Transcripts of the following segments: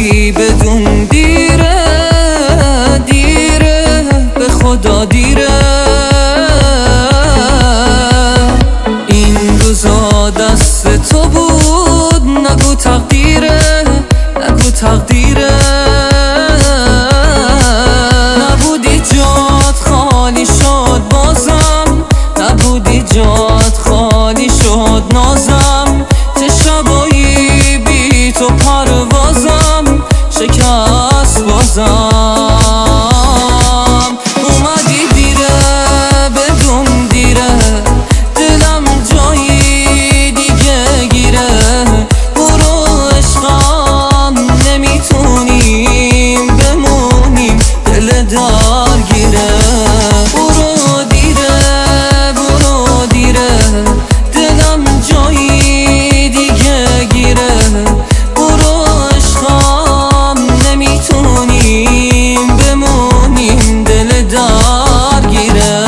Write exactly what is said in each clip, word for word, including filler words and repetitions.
ولی بدون دیره، دیره به خدا دیره. این روزا دست تو بود، نگو تقدیره، نگو تقدیره. نبودی جات خالی شد بازم، نبودی جات خالی شد نازم. چه شبایی بی تو پروازم شکست بازم. اومدی دیره بدون دیره، دلم جایی دیگه گیره. برو عشقم نمیتونیم بمونیم، دل درگیره. برو دیره برو دیره، دلم جایی دیگه گیره. برو عشقم نمیتونیم بمونیم، دل درگیره.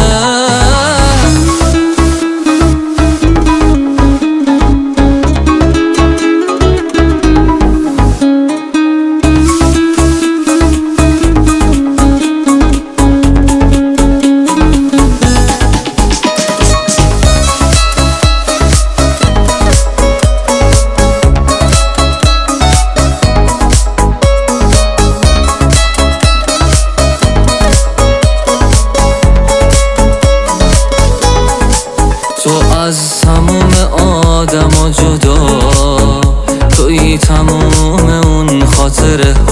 تو از تموم آدم و جدا، توی تموم اون خاطره